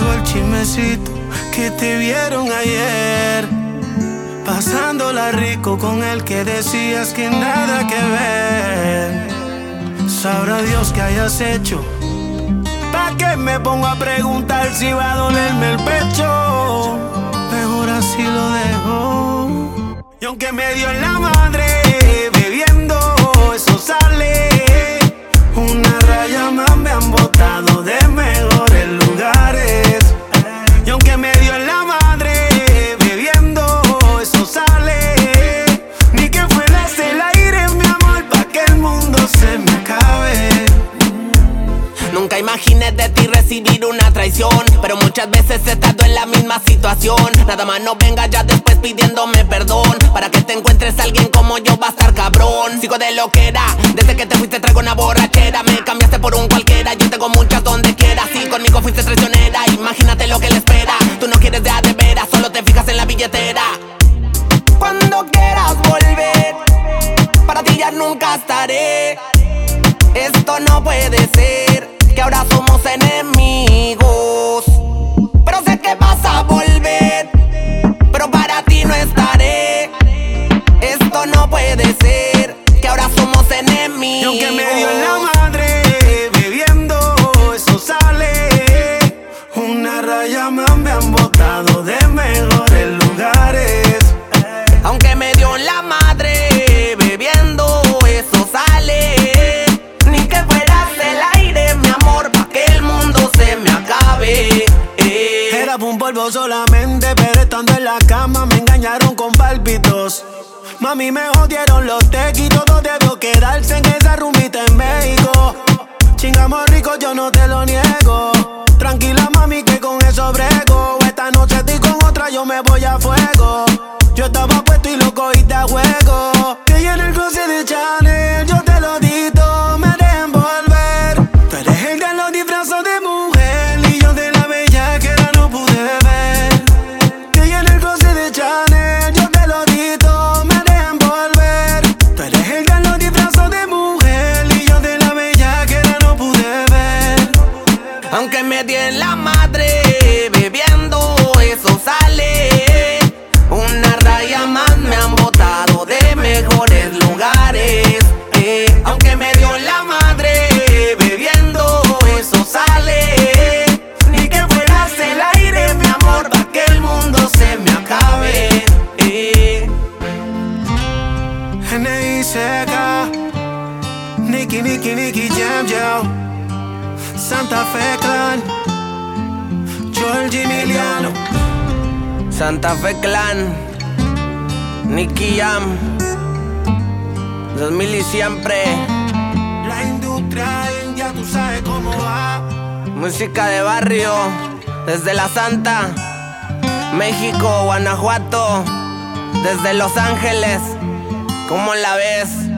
llegó el chismecito que te vieron ayer, pasándola rico con el que decías que nada que ver. Sabrá Dios qué hayas hecho, ¿pa' qué me pongo a preguntar si va a dolerme el pecho? Mejor así lo dejo. Y aunque me dio en la madre bebiendo, eso sale. Una raya más me han botado de mejores lugares. Y aunque me dio en la madre bebiendo, eso sale. Ni que fueras el aire, mi amor, pa' que el mundo se me acabe. Nunca imaginé de ti recibir una traición, pero muchas veces he estado en la misma situación. Nada más no venga ya después pidiéndome perdón. Para que te encuentres a alguien como yo va a estar cabrón. Sigo de lo que era, desde que te fuiste traigo una borrachera. Me cambiaste por un cualquiera, yo tengo muchas donde quiera. Si conmigo fuiste traicionera, imagínate lo que le espera. Tú no quieres de veras, solo te fijas en la billetera. Cuando quieras volver, para ti ya nunca estaré. Esto no puede ser, que ahora somos enemigos. Pero sé que vas a volver, pero para ti no estaré. Esto no puede ser, que ahora somos enemigos. Y aunque me dio en la madre bebiendo, eso sale. Una raya más me han botado de mejores lugares. Aunque me dio en la madre bebiendo, eso sale. Ni que fueras el aire, mi amor, pa' que el mundo se me acabe. Era un polvo solamente, pero estando en la cama me engañaron con pálpitos. Mami, me jodieron los tequis, todo debió quedarse en esa rumita en México. Chingamos rico, yo no te lo niego. Tranquila, mami, que con eso brego. Esta noche estoy con otra, yo me voy a fuego. Yo estaba puesto y lo cogiste a juego. Que yo en el closet de Chanel, yo te lo dito, me dejen volver. Tú eres el de los disfrazos de mujer y yo de la bella que era no pude ver. Que yo en el closet de Chanel, yo te lo dito, me dejen volver. Tú eres el de los disfrazos de mujer y yo de la bella que era no pude ver. Aunque me di en la madre bebiendo, eso sale. Una raya más me han botado de mejores lugares. Aunque me dio en la madre bebiendo, eso sale. Ni que fueras el aire, mi amor, pa' que el mundo se me acabe. N.I.C.K. Nicky Jam Joe, Santa Fe Clan, Georgie Emiliano, Santa Fe Clan, Nicky Jam, 2000 y siempre. la industria ya tú sabes cómo va. Música de barrio, desde la Santa, México, Guanajuato, desde Los Ángeles. ¿Cómo la ves?